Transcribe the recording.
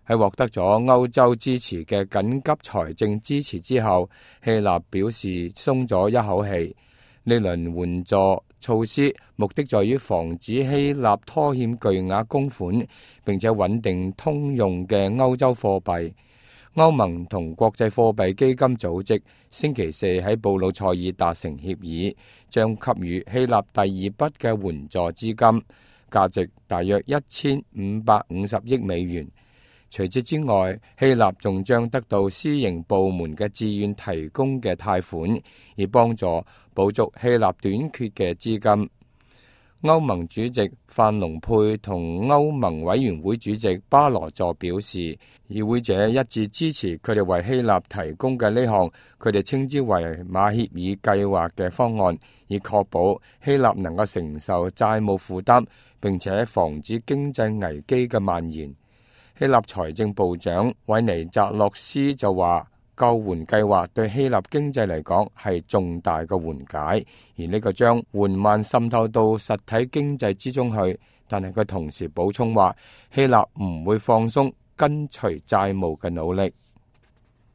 喺獲得咗歐洲支持嘅緊急財政支持之後，希臘表示鬆咗一口氣。呢輪援助措施目的在於防止希臘拖欠巨額公款，並且穩定通用嘅歐洲貨幣。歐盟同國際貨幣基金組織星期四喺布魯塞爾達成協議，將給予希臘第二筆嘅援助資金，價值大約1550億美元。除此之外，希臘仲將得到私營部門嘅自願提供嘅貸款，以幫助補足希臘短缺嘅資金。歐盟主席范龍佩同歐盟委員會主席巴羅佐表示，與會者一致支持佢哋為希臘提供嘅呢項佢哋稱之為馬歇爾計劃嘅方案，以確保希臘能夠承受債務負擔，並且防止經濟危機嘅蔓延。希臘財政部長韋尼澤洛斯就話，救援計劃對希臘經濟嚟講係重大嘅緩解，而呢個將緩慢滲透到實體經濟之中去。但係佢同時補充話，希臘唔會放鬆跟隨債務嘅努力。